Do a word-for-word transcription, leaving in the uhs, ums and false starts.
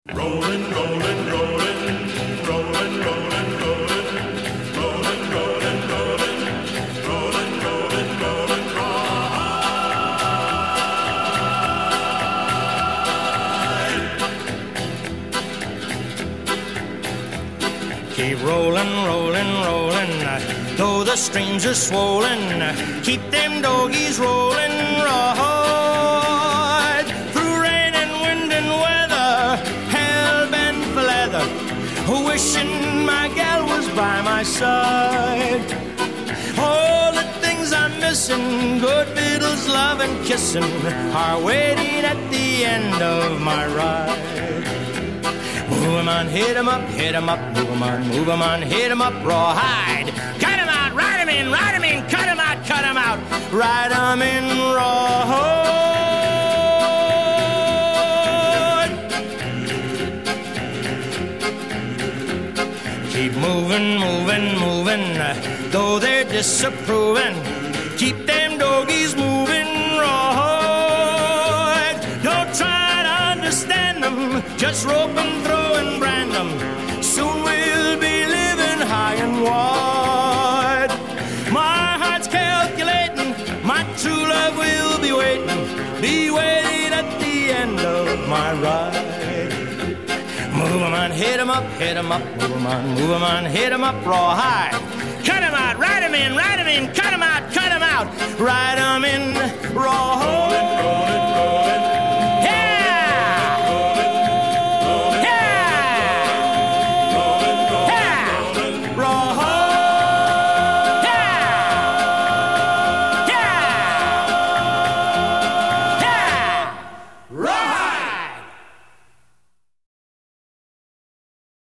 Rolling, rolling, rolling, rolling, rolling, rolling, rolling, rolling, rolling, rolling, rolling, rolling, ride. Keep rolling, rolling, rolling, though the streams are swollen. Keep them doggies rolling, right through rain and wind and weather, hell bent for leather, wishing my gal was by my side. All the things I'm missing, good fiddles, love and kissing, are waiting at the end of my ride. Move 'em on, hit 'em up, hit 'em up, move 'em on, move 'em on, hit 'em up, rawhide. Cut 'em out, ride 'em in, ride 'em in, cut 'em out, cut 'em out, ride 'em in, rawhide. Keep moving, moving, moving, though they're disapproving. Keep them doggies moving, rawhide. Don't try to understand them, just rope and throw and brand them. Soon we'll be living high and wide. My heart's calculating, my true love will be waiting, be waiting at the end of my ride. Move 'em on, hit 'em up, hit 'em up, move 'em on, move 'em on, hit 'em up, rawhide. Cut 'em out, ride 'em in, ride 'em in, cut 'em out, cut 'em out, ride 'em in, rawhide.